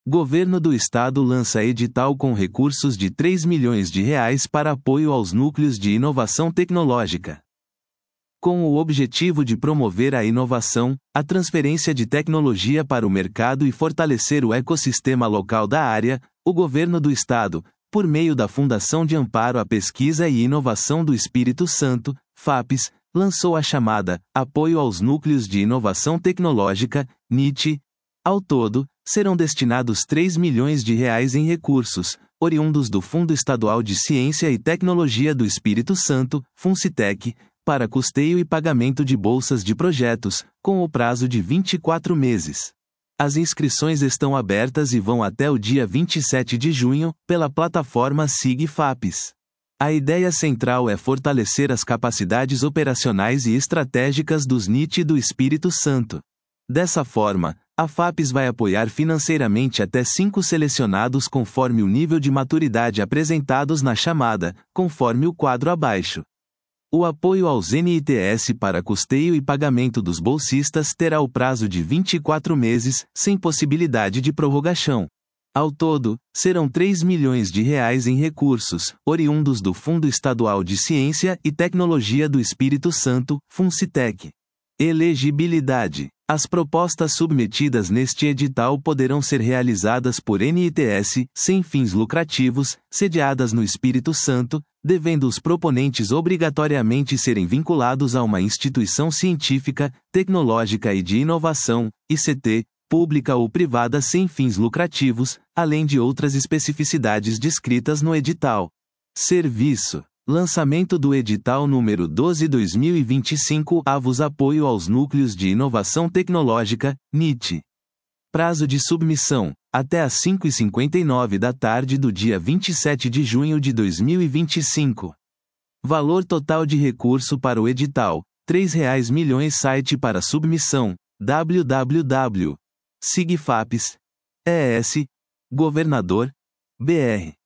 Governo do Estado lança edital com recursos de R$ 3 milhões para apoio aos núcleos de inovação tecnológica. Com o objetivo de promover a inovação, a transferência de tecnologia para o mercado e fortalecer o ecossistema local da área, o Governo do Estado, por meio da Fundação de Amparo à Pesquisa e Inovação do Espírito Santo, FAPES, lançou a chamada Apoio aos Núcleos de Inovação Tecnológica, NIT. Ao todo, serão destinados R$ 3 milhões em recursos, oriundos do Fundo Estadual de Ciência e Tecnologia do Espírito Santo, FUNCITEC, para custeio e pagamento de bolsas de projetos, com o prazo de 24 meses. As inscrições estão abertas e vão até o dia 27 de junho, pela plataforma SIG-FAPES. A ideia central é fortalecer as capacidades operacionais e estratégicas dos NIT do Espírito Santo. Dessa forma, a FAPES vai apoiar financeiramente até 5 selecionados conforme o nível de maturidade apresentados na chamada, conforme o quadro abaixo. O apoio aos NITS para custeio e pagamento dos bolsistas terá o prazo de 24 meses, sem possibilidade de prorrogação. Ao todo, serão R$ 3 milhões em recursos, oriundos do Fundo Estadual de Ciência e Tecnologia do Espírito Santo, FUNCITEC. Elegibilidade. As propostas submetidas neste edital poderão ser realizadas por NITS, sem fins lucrativos, sediadas no Espírito Santo, devendo os proponentes obrigatoriamente serem vinculados a uma instituição científica, tecnológica e de inovação, ICT, pública ou privada sem fins lucrativos, além de outras especificidades descritas no edital. Serviço. Lançamento do edital número 12/2025, avos apoio aos núcleos de inovação tecnológica, NIT. Prazo de submissão, até às 5h59 da tarde do dia 27 de junho de 2025. Valor total de recurso para o edital, R$ 3 milhões. Site para submissão, www.sigfapes.es, Governador, BR.